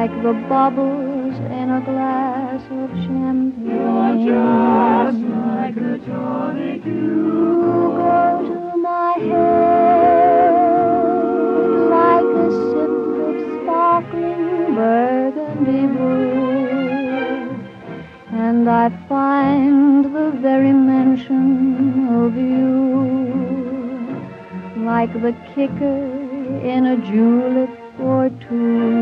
like the bubbles in a glass of champagne. You're just like a tonic. You go to my head like a sip of sparkling burgundy brew, and I find the very mention of you like the kicker in a julep or two.